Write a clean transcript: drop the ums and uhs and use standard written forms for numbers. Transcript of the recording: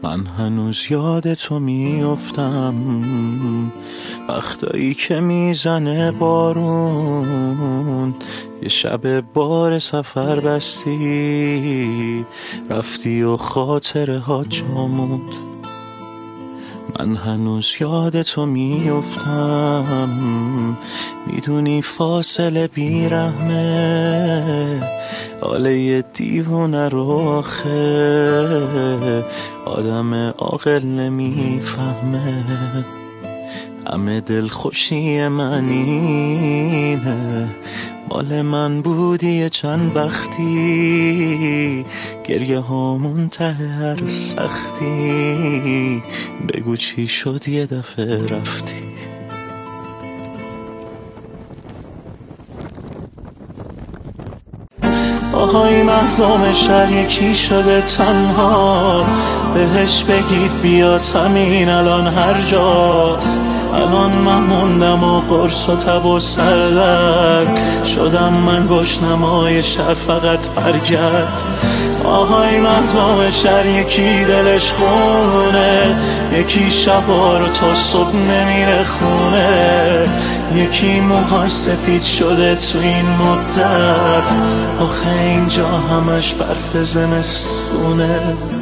من هنوز یاد تو میافتم، وقتایی که میزنه بارون، یه شب بار سفر بستی رفتی و خاطره ها جامود. من هنوز یاد تو میافتم، میدونی فاصله بیرحمه، حاله یه دیوونه رو آخه آدم عاقل نمیفهمه. همه دلخوشی من اینه، مال من بودی چند وقتی، گریه هامون ته هر سختی، بگو چی شد یه دفعه رفتی. آهای مردم شهر یکی شده تنها، بهش بگید بیاد همین الان هر جاست. الان من موندم و قرص و تب و سردرد شدم، من گشنمای شهر فقط برگرد. آهای مردم شهر یکی دلش خونه، یکی شبا رو تا صبح نمیره خونه، یکی موهاش سفید شده تو این مدت، آخه اینجا همش برف زمستونه.